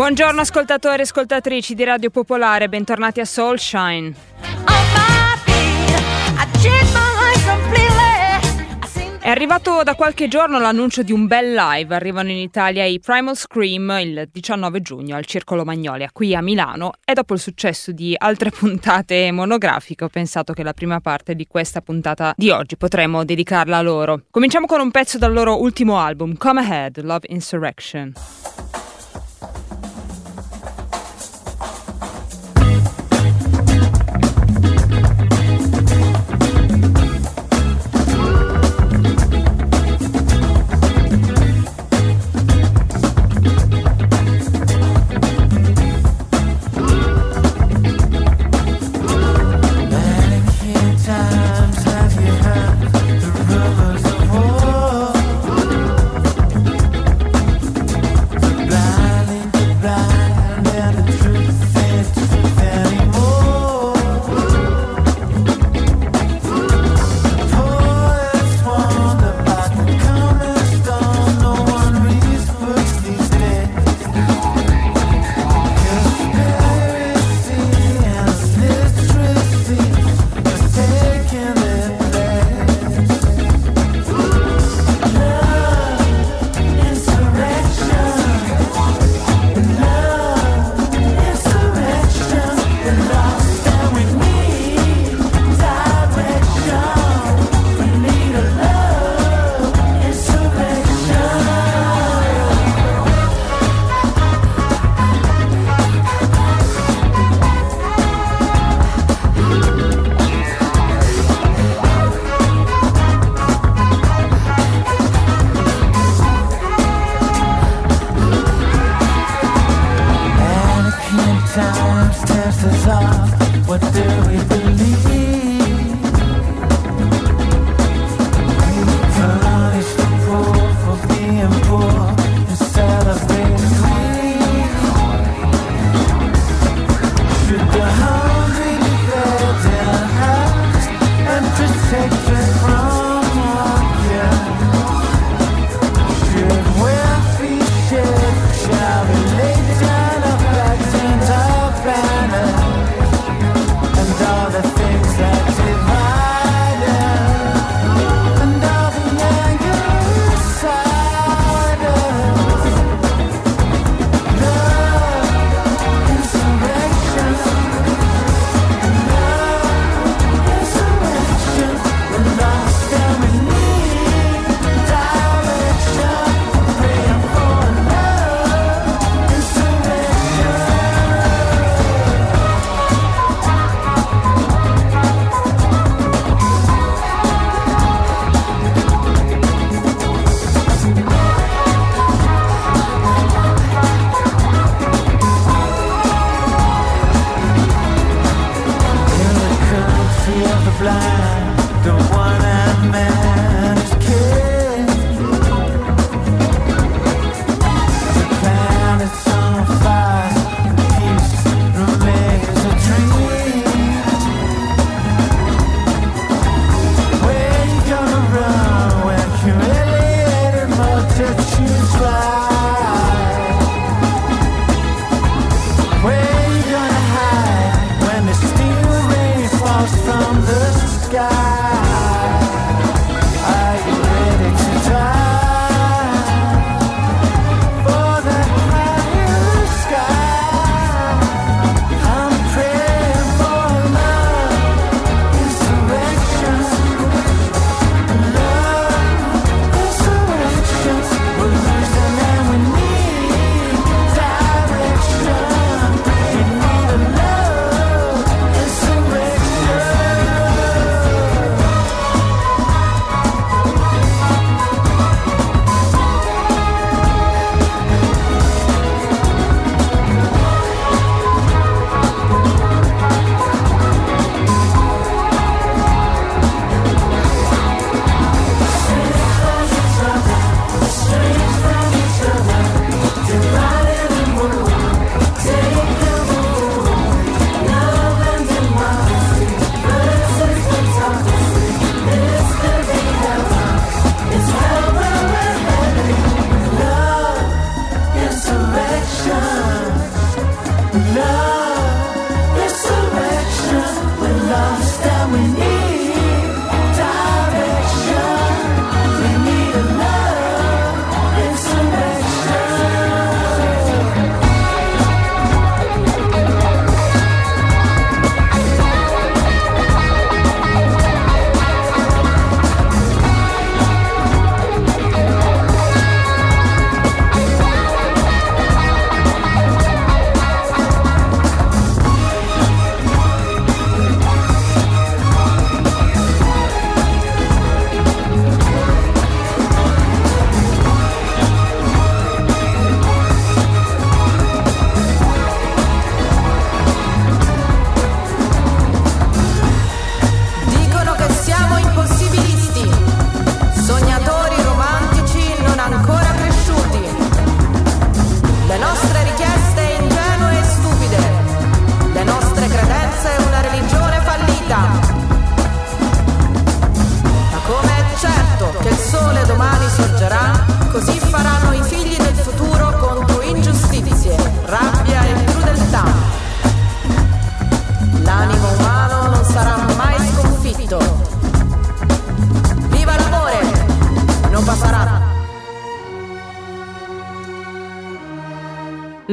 Buongiorno ascoltatori e ascoltatrici di Radio Popolare, bentornati a Soulshine. È arrivato da qualche giorno l'annuncio di un bel live. Arrivano in Italia i Primal Scream il 19 giugno al Circolo Magnolia, qui a Milano, e dopo il successo di altre puntate monografiche ho pensato che la prima parte di questa puntata di oggi potremmo dedicarla a loro. Cominciamo con un pezzo dal loro ultimo album, Come Ahead, Love Insurrection.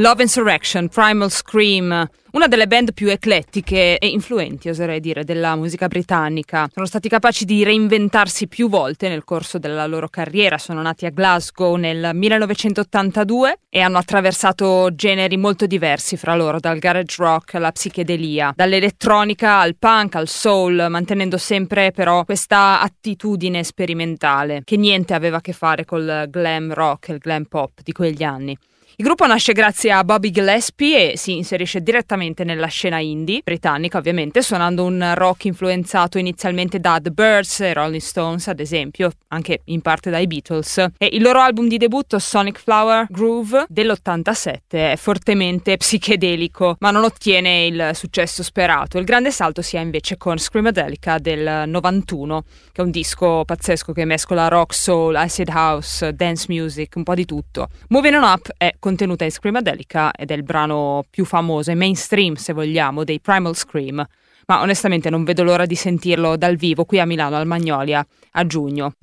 Love Insurrection, Primal Scream, una delle band più eclettiche e influenti, oserei dire, della musica britannica. Sono stati capaci di reinventarsi più volte nel corso della loro carriera. Sono nati a Glasgow nel 1982 e hanno attraversato generi molto diversi fra loro, dal garage rock alla psichedelia, dall'elettronica al punk al soul, mantenendo sempre però questa attitudine sperimentale che niente aveva a che fare col glam rock e il glam pop di quegli anni. Il gruppo nasce grazie a Bobby Gillespie e si inserisce direttamente nella scena indie, britannica ovviamente, suonando un rock influenzato inizialmente da The Byrds e Rolling Stones, ad esempio, anche in parte dai Beatles. E il loro album di debutto, Sonic Flower Groove, dell'87, è fortemente psichedelico, ma non ottiene il successo sperato. Il grande salto si ha invece con Screamadelica del 91, che è un disco pazzesco che mescola rock, soul, acid house, dance music, un po' di tutto. Moving On Up è contenuta in Screamadelica ed è il brano più famoso e mainstream, se vogliamo, dei Primal Scream, ma onestamente non vedo l'ora di sentirlo dal vivo qui a Milano al Magnolia a giugno.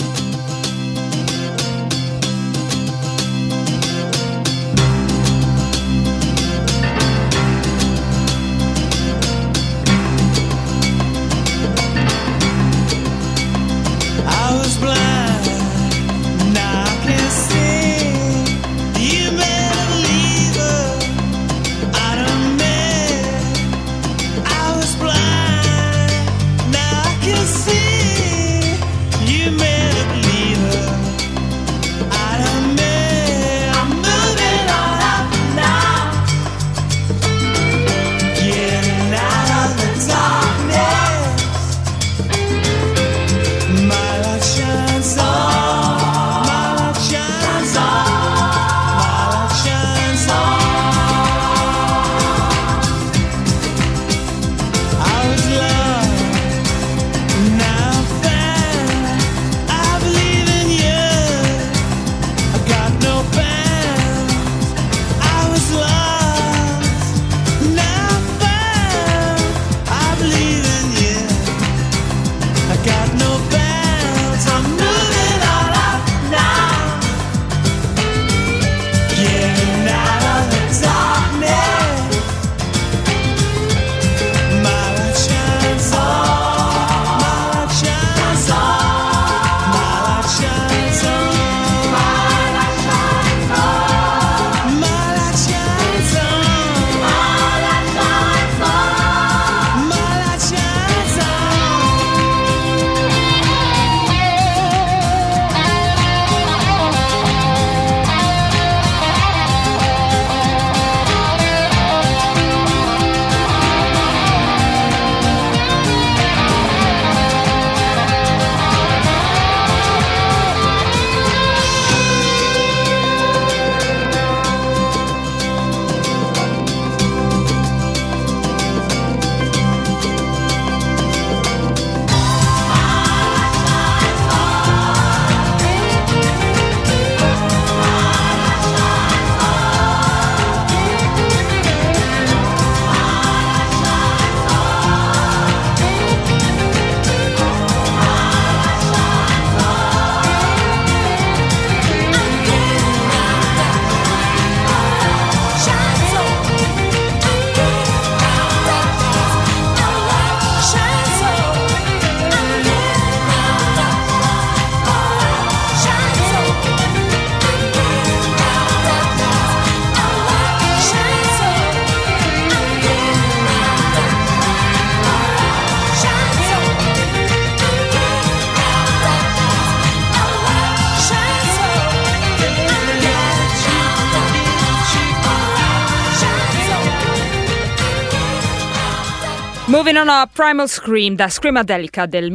Moving On Up, Primal Scream da Screamadelica del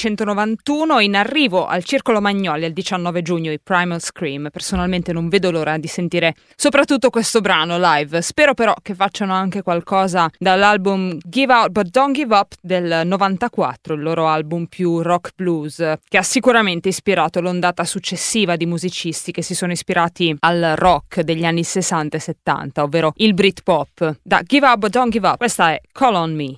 1991, in arrivo al Circolo Magnolia il 19 giugno i Primal Scream. Personalmente non vedo l'ora di sentire soprattutto questo brano live. Spero però che facciano anche qualcosa dall'album Give Out But Don't Give Up del 94, il loro album più rock blues, che ha sicuramente ispirato l'ondata successiva di musicisti che si sono ispirati al rock degli anni 60 e 70, ovvero il Britpop. Da Give Out But Don't Give Up, questa è Call On Me.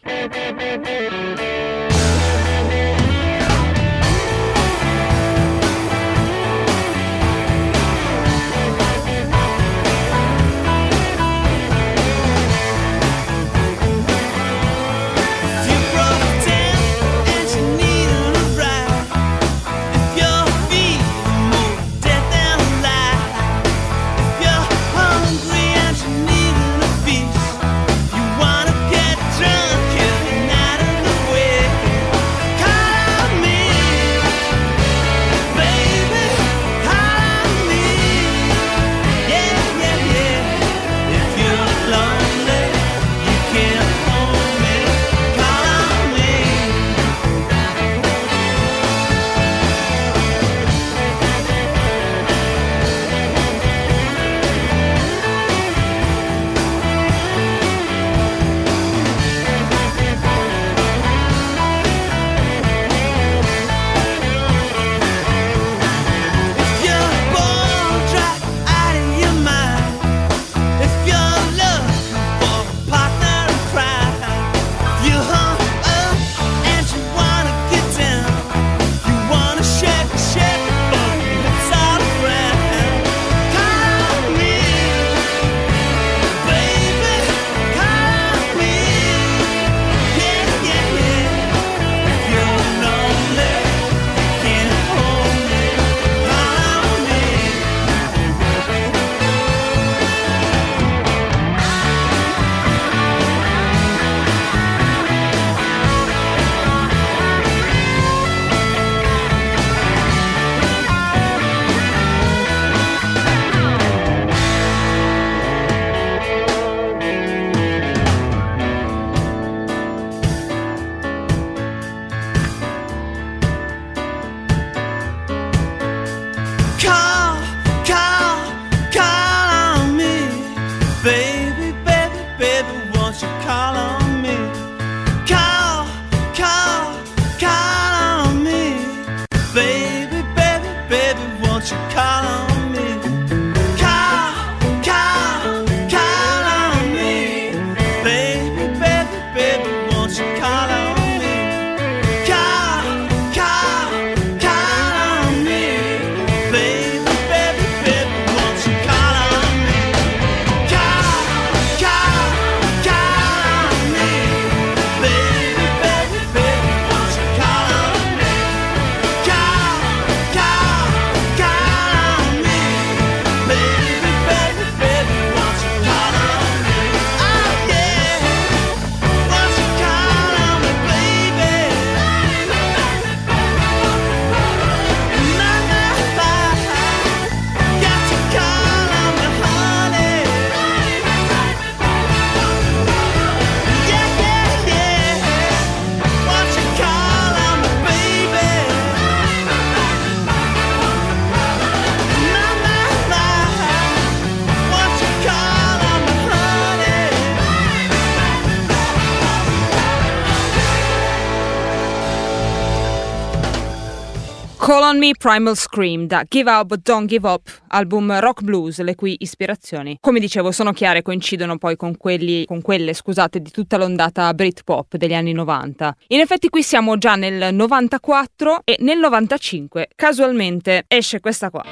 Call on Me, Primal Scream da Give Up But Don't Give Up, album rock blues, le cui ispirazioni, come dicevo, sono chiare e coincidono poi con quelle, di tutta l'ondata Britpop degli anni 90. In effetti qui siamo già nel 94 e nel 95 casualmente esce questa qua.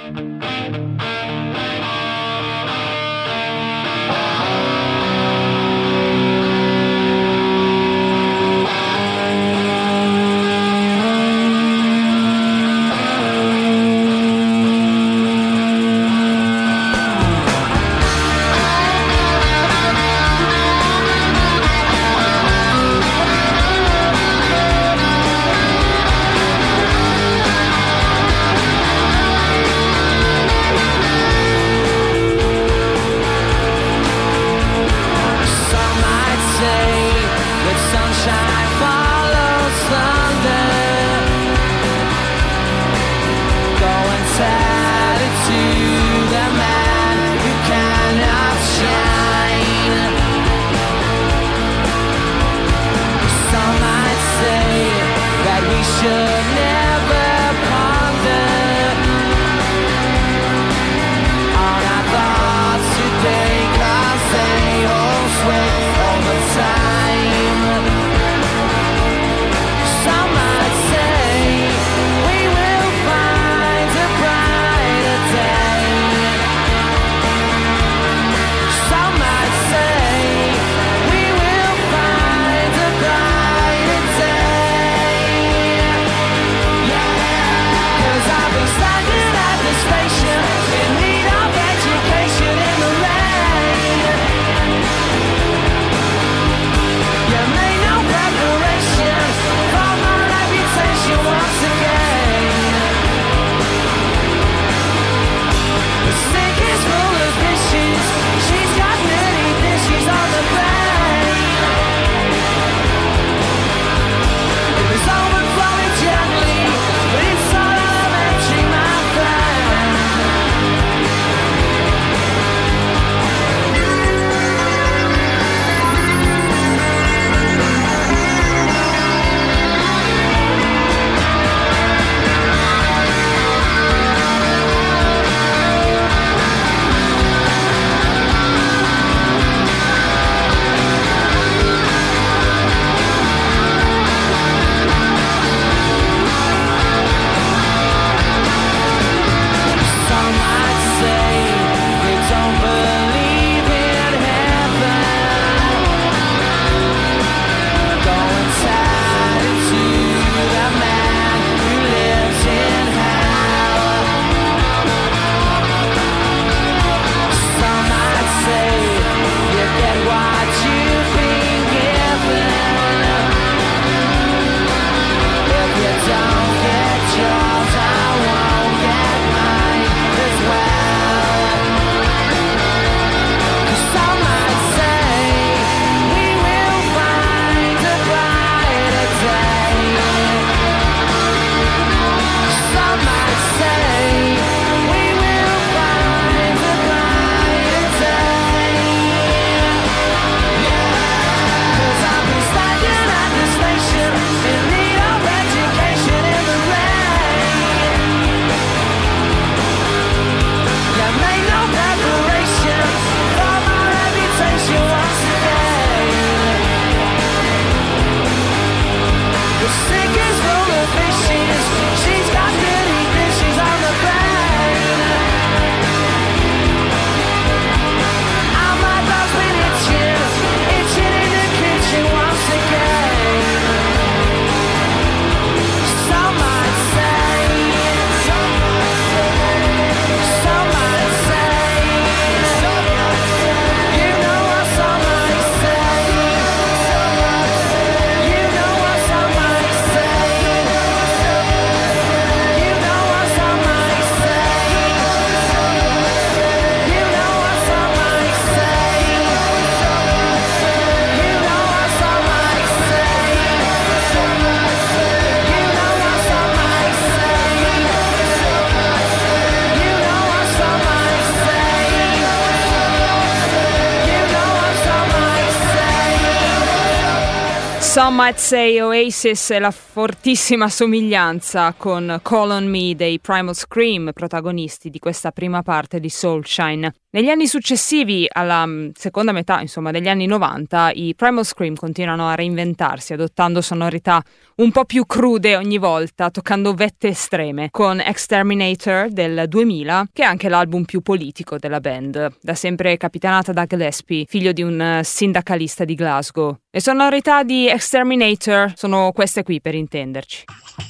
Some Might Say Oasis e la fortissima somiglianza con Call on Me dei Primal Scream, protagonisti di questa prima parte di Soulshine. Negli anni successivi, alla seconda metà, degli anni 90, i Primal Scream continuano a reinventarsi, adottando sonorità un po' più crude ogni volta, toccando vette estreme, con Exterminator del 2000, che è anche l'album più politico della band, da sempre capitanata da Gillespie, figlio di un sindacalista di Glasgow. Le sonorità di Exterminator sono queste qui, per intenderci.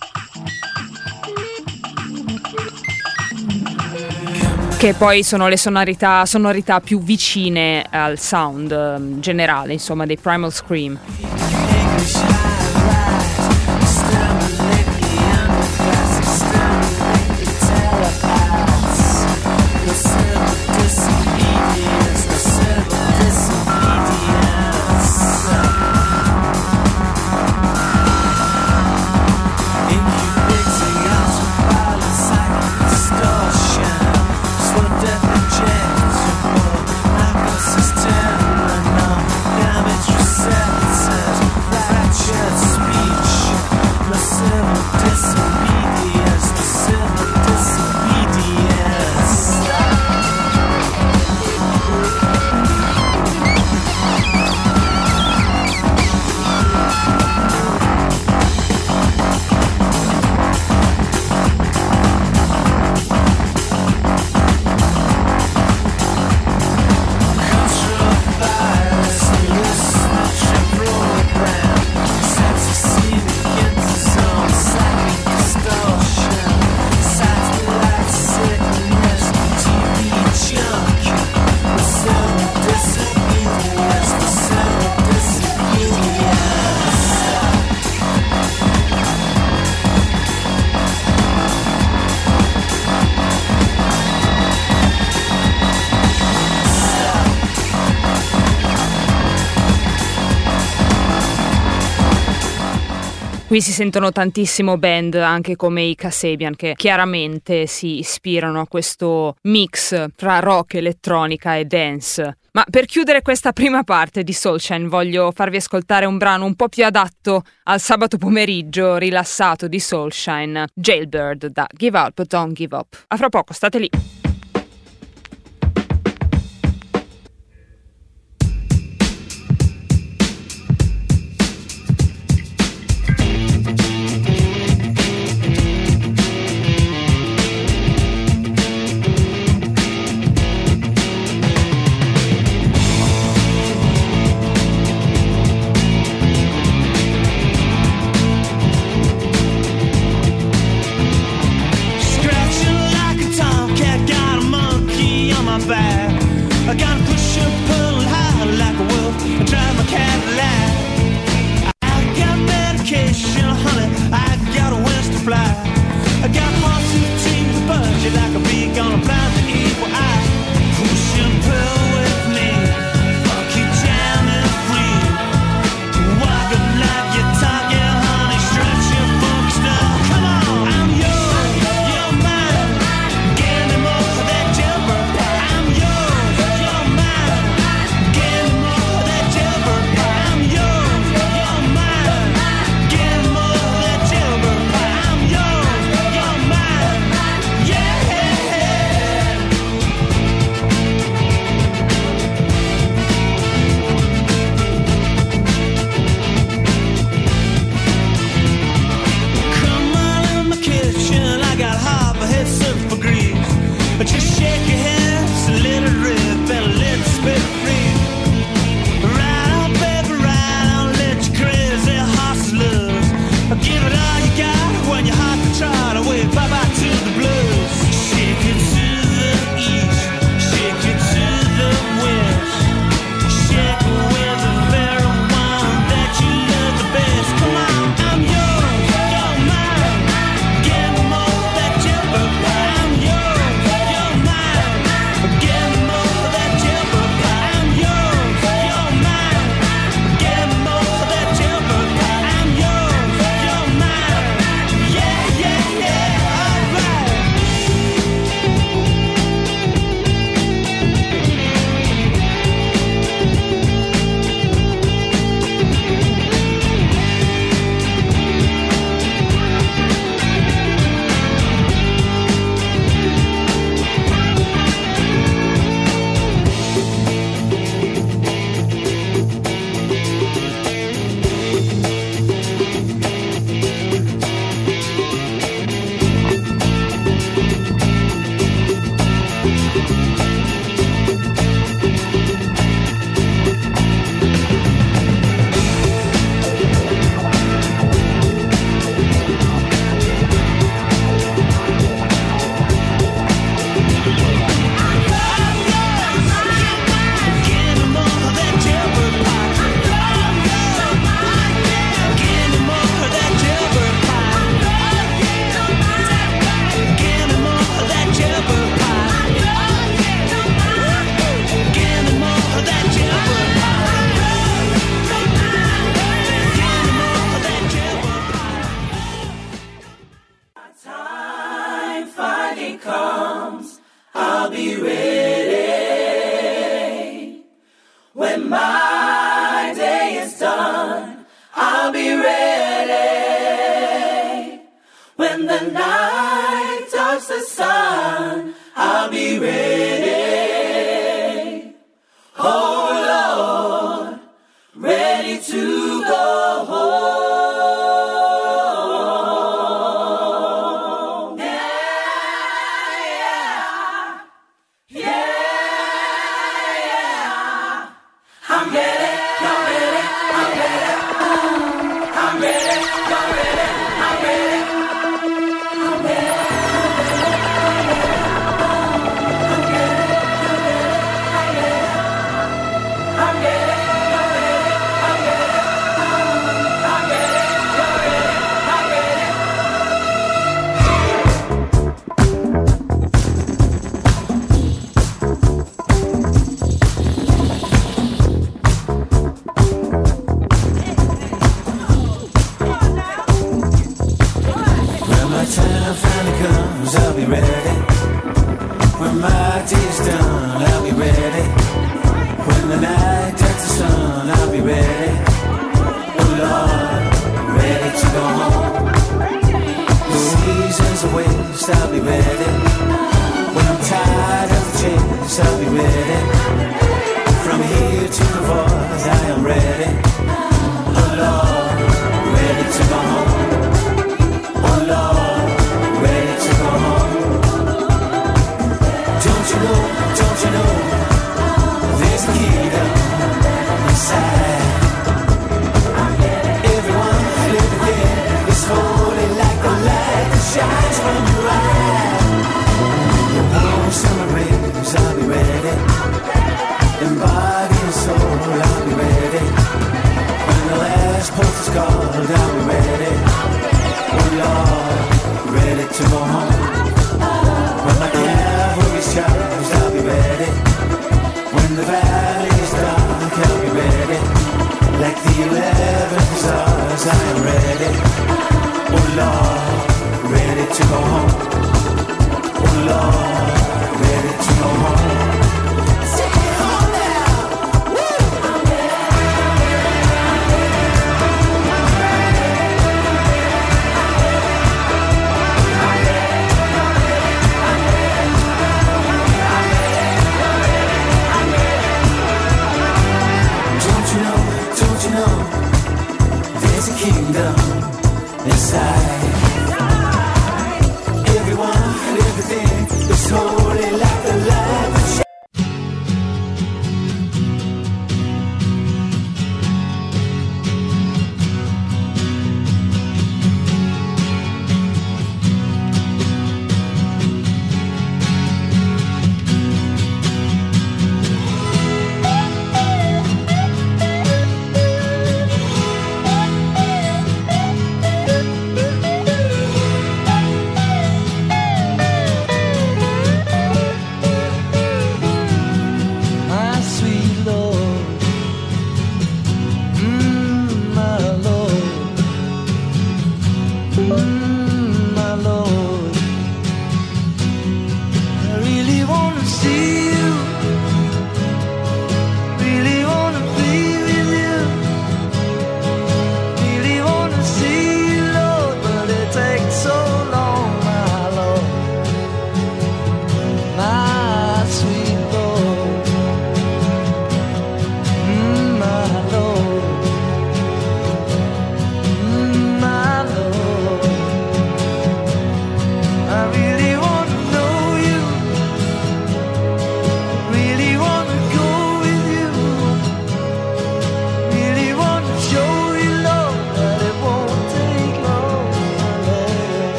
Che poi sono le sonorità più vicine al sound generale, dei Primal Scream. Qui si sentono tantissimo band anche come i Kasabian, che chiaramente si ispirano a questo mix tra rock, elettronica e dance. Ma per chiudere questa prima parte di Soulshine voglio farvi ascoltare un brano un po' più adatto al sabato pomeriggio rilassato di Soulshine, Jailbird da Give Up Don't Give Up. A fra poco, state lì. I'll be ready. When my day is done, I'll be ready. When the night touches the sun, I'll be ready. Oh Lord, ready to go home. Yeah, yeah, yeah. I'm ready, you're ready, I'm ready. I'm ready, you're ready, I'm ready. I'm ready. I'll be ready. When my day's done, I'll be ready. When the night touches the sun, I'll be ready. Oh Lord, ready to go home. The seasons are waste, I'll be ready. When I'm tired of the chase, I'll be ready. From here to the voice, I am ready. Oh Lord, ready to go home. Oh Lord, ready to go home. Don't you know, there's a kingdom inside. Everyone, everything is holy like the light that shines from your eye. The warm summer rays, I'll be ready. In body and soul, I'll be ready. When the last post is called, I'll be ready. Oh Lord, ready to go home. When my cavalry's charged, I'll be ready. When the valley is dark, I'll be ready. Like the 11 stars, I am ready. Oh Lord, ready to go home. Oh Lord, ready to go home. Take it home now. Woo! I'm ready. Don't you know, there's a kingdom inside. Everyone and everything is holy like the light that shines.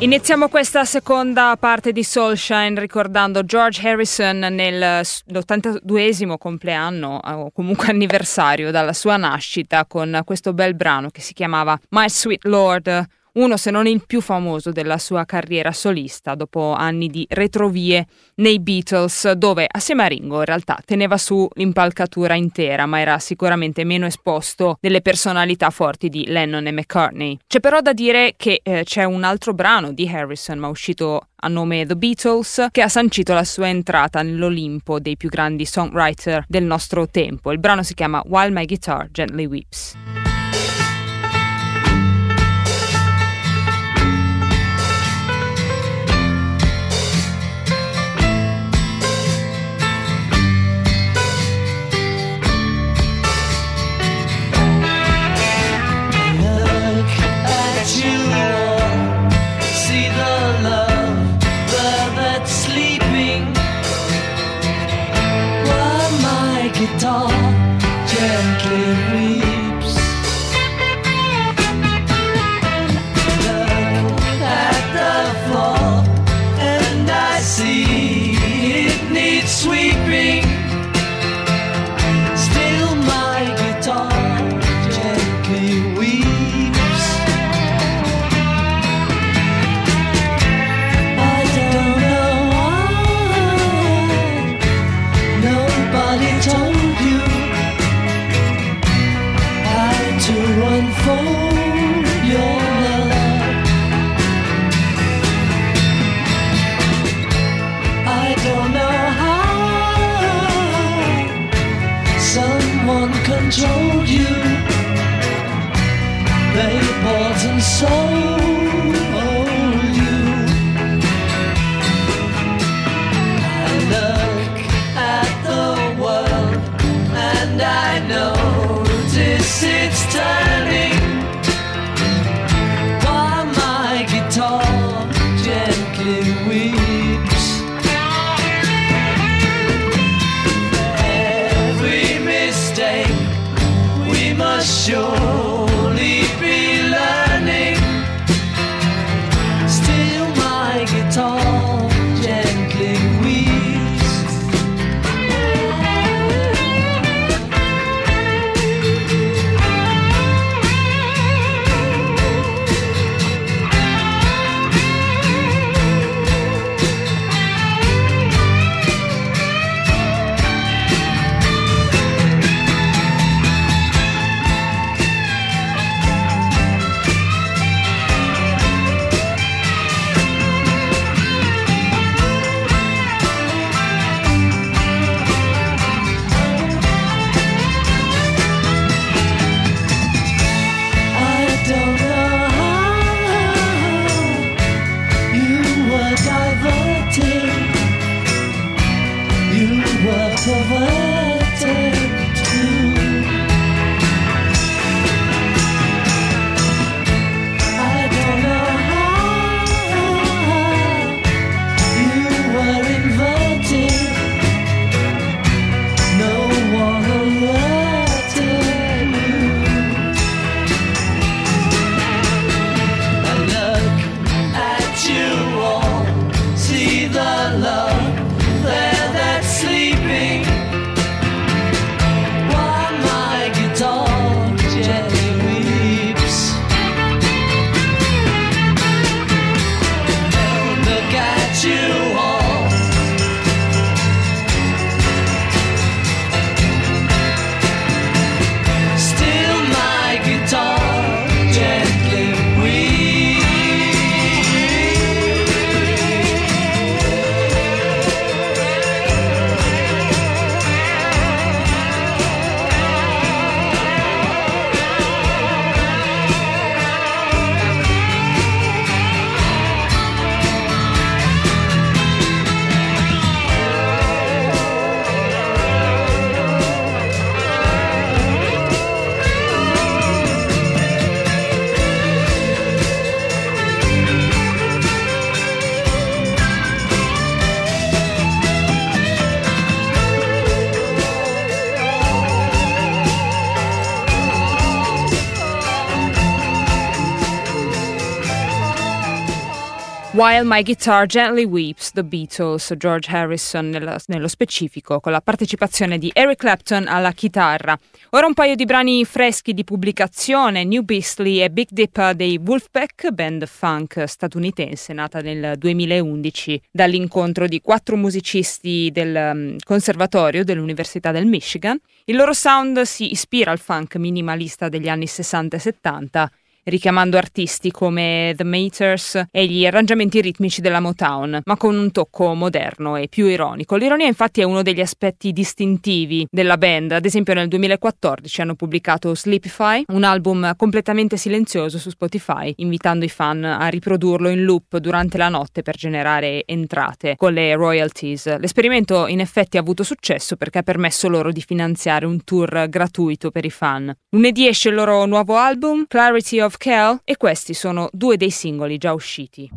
Iniziamo questa seconda parte di Soulshine ricordando George Harrison nell'82esimo compleanno o comunque anniversario dalla sua nascita con questo bel brano che si chiamava My Sweet Lord, uno se non il più famoso della sua carriera solista dopo anni di retrovie nei Beatles, dove assieme a Ringo in realtà teneva su l'impalcatura intera, ma era sicuramente meno esposto delle personalità forti di Lennon e McCartney. C'è però da dire che c'è un altro brano di Harrison, ma uscito a nome The Beatles, che ha sancito la sua entrata nell'Olimpo dei più grandi songwriter del nostro tempo. Il brano si chiama While My Guitar Gently Weeps. Guitar gently weeps. Look at the floor and I see it needs sweeping. Still my guitar gently weeps. I don't know why nobody told to unfold your love. I don't know how someone controlled you. They bought and sold you. I look at the world and I notice it's turning, while my guitar gently weeps. Every mistake we must surely be learning. While My Guitar Gently Weeps, The Beatles, George Harrison nello specifico, con la partecipazione di Eric Clapton alla chitarra. Ora un paio di brani freschi di pubblicazione, New Beastly e Big Dipper dei Wolfpack, band funk statunitense nata nel 2011 dall'incontro di 4 musicisti del conservatorio dell'Università del Michigan. Il loro sound si ispira al funk minimalista degli anni 60 e 70, richiamando artisti come The Meters e gli arrangiamenti ritmici della Motown, ma con un tocco moderno e più ironico. L'ironia infatti è uno degli aspetti distintivi della band. Ad esempio nel 2014 hanno pubblicato Sleepify, un album completamente silenzioso su Spotify, invitando i fan a riprodurlo in loop durante la notte per generare entrate con le royalties. L'esperimento in effetti ha avuto successo perché ha permesso loro di finanziare un tour gratuito per i fan. Lunedì esce il loro nuovo album, Clarity of Kel, e questi sono 2 dei singoli già usciti.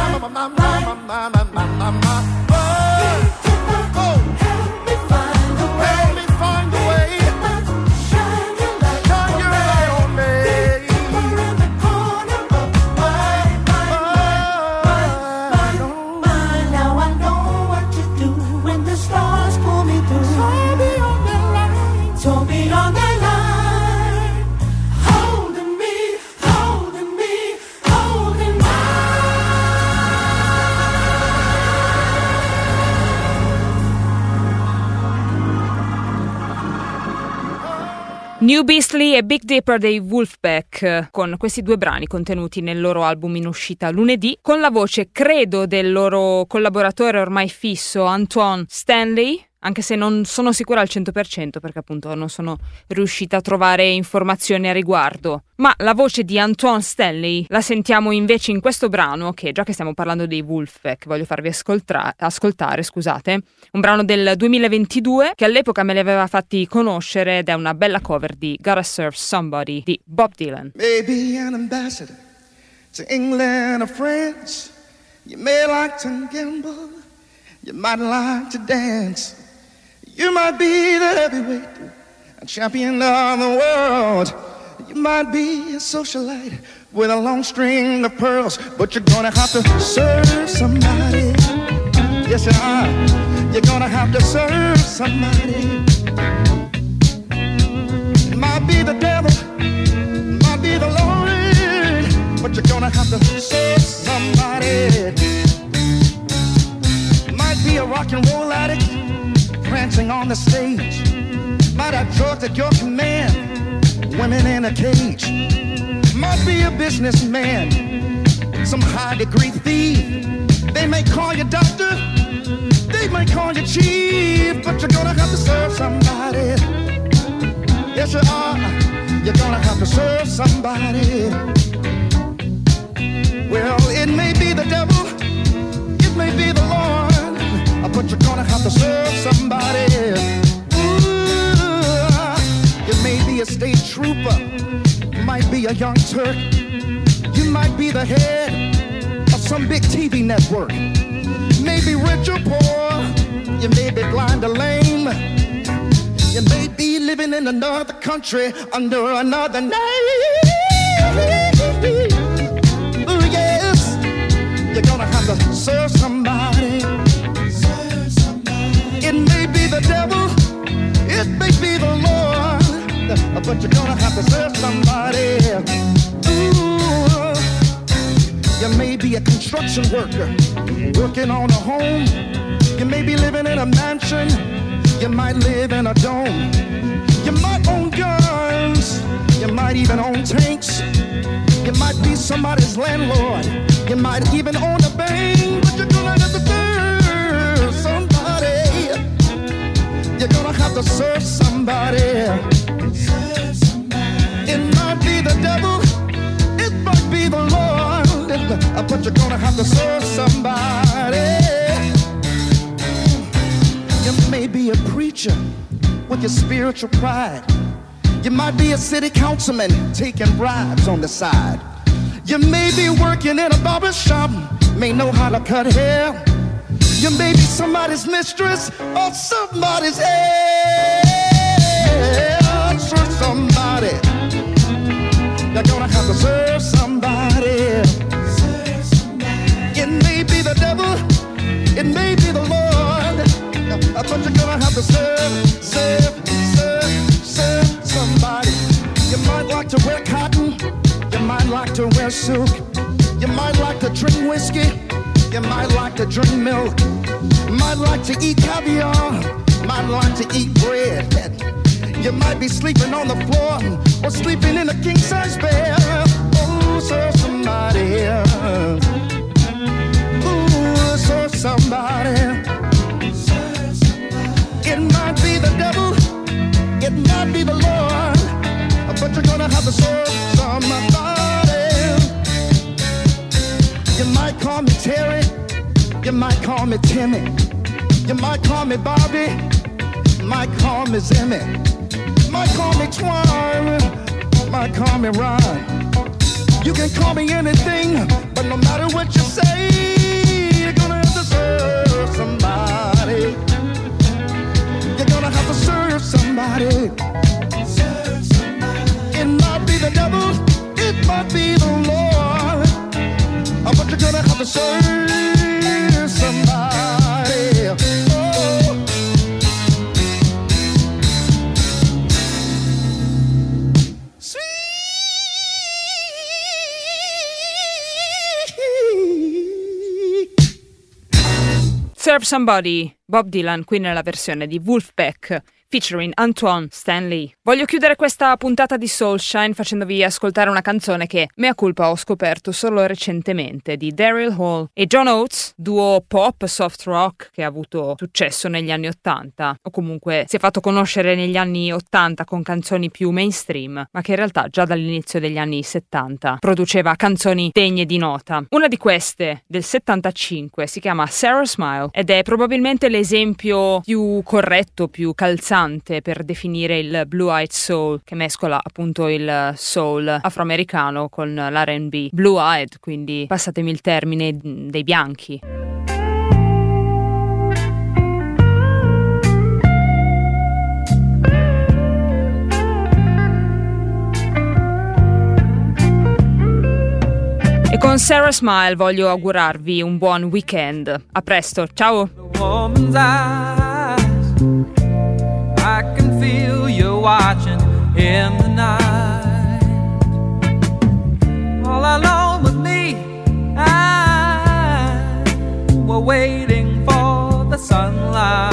New Beastly e Big Dipper dei Wolfpack, con questi due brani contenuti nel loro album in uscita lunedì, con la voce, credo, del loro collaboratore ormai fisso Antoine Stanley, anche se non sono sicura al 100% perché appunto non sono riuscita a trovare informazioni a riguardo. Ma la voce di Antoine Stanley la sentiamo invece in questo brano che, già che stiamo parlando dei Wolfpack, voglio farvi ascoltare, scusate, un brano del 2022 che all'epoca me li aveva fatti conoscere ed è una bella cover di Gotta Serve Somebody di Bob Dylan. Maybe an ambassador to England or France. You may like to gamble, you might like to dance. You might be the heavyweight, a champion of the world. You might be a socialite with a long string of pearls, but you're gonna have to serve somebody. Yes, you are. You're gonna have to serve somebody. It might be the devil, it might be the Lord, but you're gonna have to serve somebody. It might be a rock and roll addict prancing on the stage, might have drugs at your command, women in a cage. Might be a businessman, some high degree thief. They may call you doctor, they may call you chief, but you're gonna have to serve somebody. Yes you are, you're gonna have to serve somebody. Well, it may be the devil, it may be the Lord, but you're gonna have to serve somebody. Ooh, you may be a state trooper, you might be a young Turk, you might be the head of some big TV network. You may be rich or poor, you may be blind or lame, you may be living in another country under another name. Ooh, yes, you're gonna have to serve somebody. It may be the devil, it may be the Lord, but you're gonna have to serve somebody. Ooh, you may be a construction worker, working on a home. You may be living in a mansion, you might live in a dome. You might own guns, you might even own tanks. You might be somebody's landlord, you might even own a bank, but you're gonna have to serve somebody. You're gonna have to serve somebody. It might be the devil, it might be the Lord, but you're gonna have to serve somebody. You may be a preacher with your spiritual pride. You might be a city councilman taking bribes on the side. You may be working in a barber shop, may know how to cut hair. You may be somebody's mistress or somebody's heir. Serve somebody. You're gonna have to serve somebody. It may be the devil, it may be the Lord, but you're gonna have to serve somebody. You might like to wear cotton, you might like to wear silk, you might like to drink whiskey, you might like to drink milk, you might like to eat caviar, might like to eat bread. You might be sleeping on the floor or sleeping in a king-size bed. Oh, serve somebody. Ooh, serve somebody. It might be the devil, it might be the Lord, but you're gonna have to serve somebody. You might call me Terry, you might call me Timmy, you might call me Bobby, you might call me Zimmy, you might call me Twine, you might call me Ron. You can call me anything, but no matter what you say, Serve Somebody, Bob Dylan, qui nella versione di Wolfpack, featuring Antoine Stanley. Voglio chiudere questa puntata di Soulshine facendovi ascoltare una canzone che, mea culpa, ho scoperto solo recentemente, di Daryl Hall e John Oates, duo pop soft rock che ha avuto successo negli anni 80, o comunque si è fatto conoscere negli anni 80 con canzoni più mainstream, ma che in realtà già dall'inizio degli anni 70 produceva canzoni degne di nota. Una di queste, del 75, si chiama Sarah Smile ed è probabilmente l'esempio più corretto, più calzante per definire il blue-eyed soul, che mescola appunto il soul afroamericano con l'R&B. Blue-eyed, quindi passatemi il termine, dei bianchi. E con Sarah Smile voglio augurarvi un buon weekend. A presto, ciao! I can feel you watching in the night. All alone with me, we're waiting for the sunlight.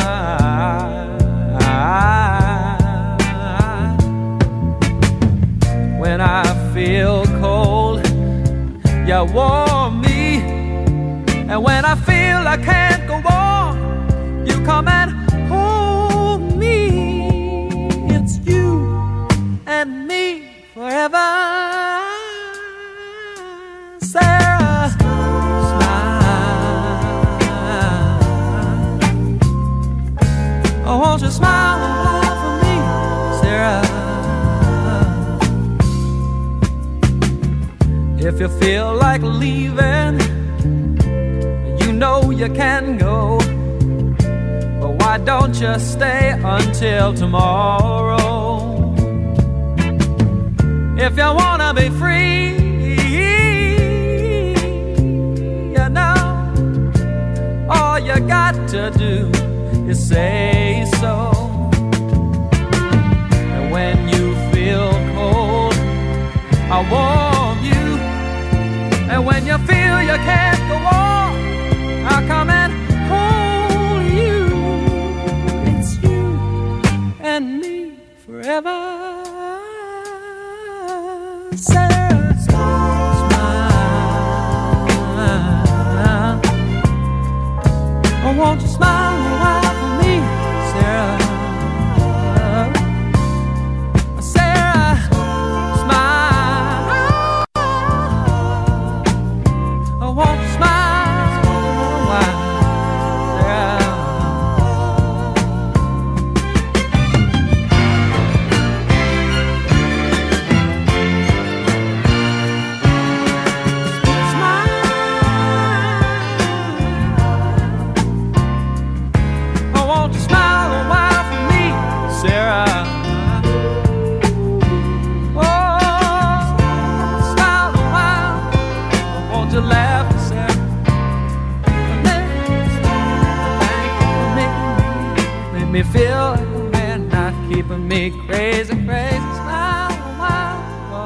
When I feel cold, you warm me. And when I feel I can't go on, you come and hold me. It's you and me forever. Sarah, smile. Oh, won't you smile for me, Sarah? If you feel like leaving, you know you can go. But why don't you stay until tomorrow? If you wanna be free, you know, all you got to do is say so. And when you feel cold, I warm you. And when you feel you can't go on, I'll come and hold you. It's you and me forever. Sarah, smile. Oh, won't you smile a while for me, Sarah? Sarah, smile. Oh, won't you smile a while, Sarah? Me feel like a man, not keeping me crazy, crazy. Smile a while.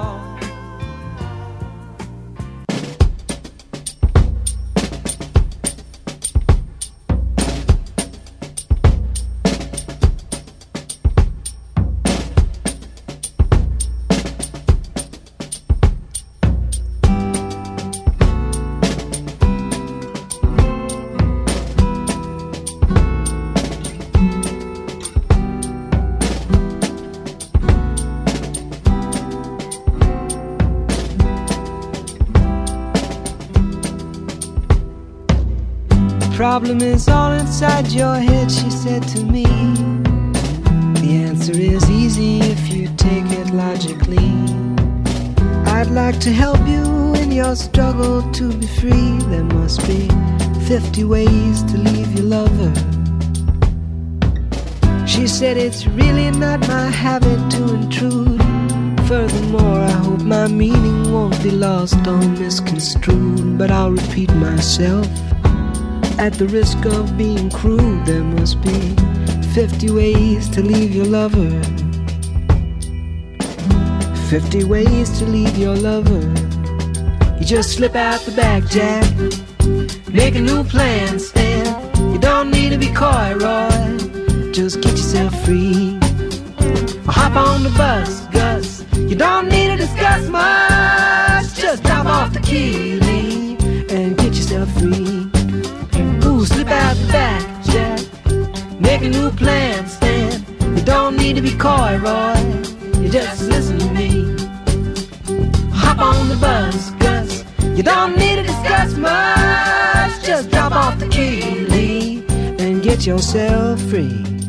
Problem is all inside your head, she said to me. The answer is easy if you take it logically. I'd like to help you in your struggle to be free. There must be 50 ways to leave your lover. She said it's really not my habit to intrude. Furthermore, I hope my meaning won't be lost or misconstrued. But I'll repeat myself at the risk of being crude. There must be 50 ways to leave your lover. 50 ways to leave your lover. You just slip out the back, Jack. Make a new plan, Stan. You don't don't need to be coy, Roy. Just get yourself free. Hop on the bus, Gus. You don't need to discuss much. Just drop off the key, Lee, and get yourself free. Ooh, slip out the back, Jack. Make a new plan, Stan. You don't need to be coy, Roy. You just listen to me. Hop on the bus, Gus. You don't need to discuss much. Just drop off the key, Lee, and get yourself free.